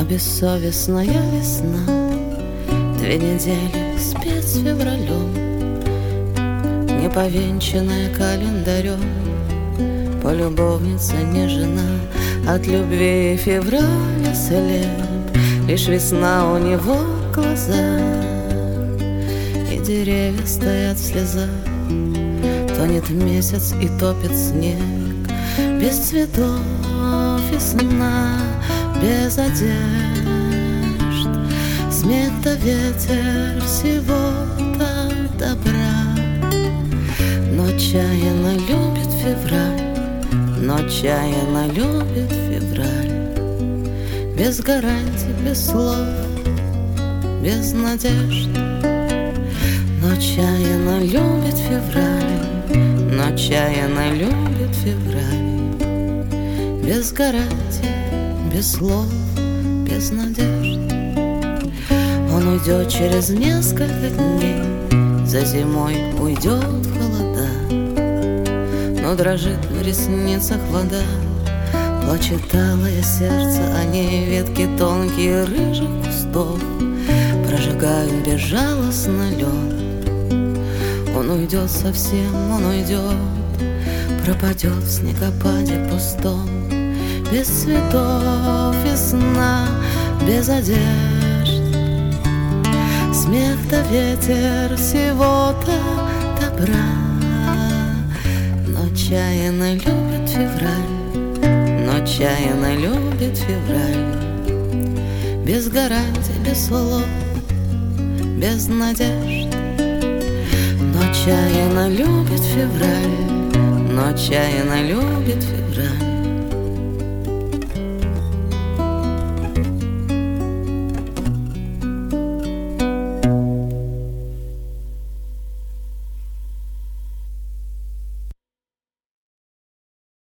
бессовестная весна, 2 недели спецфевралем, неповенчанная календарем, полюбовница не жена, от любви февраля слеп, лишь весна у него в глазах, и деревья стоят в слезах. Тонет месяц и топит снег, без цветов весна, без одежд, смех да ветер, всего-то добра. Но чаяно любит февраль, но чаяно любит февраль, без гарантий, без слов, без надежд. Но чаяно любит февраль, но чаяно любит февраль, без гарантий, без слов, без надежд. Он уйдет через несколько дней, за зимой уйдет в холода, но дрожит на ресницах вода, плачет алое сердце о ней, ветки тонкие рыжих кустов прожигают безжалостно лед. Он уйдет совсем, он уйдет, пропадет в снегопаде пустом, без цветов весна, без одежд, смех да ветер, всего-то добра. Но чаяно любит февраль, но чаяно любит февраль, без гарантий, без слов, без надежд. Но чаяно любит февраль, но чаяно любит февраль,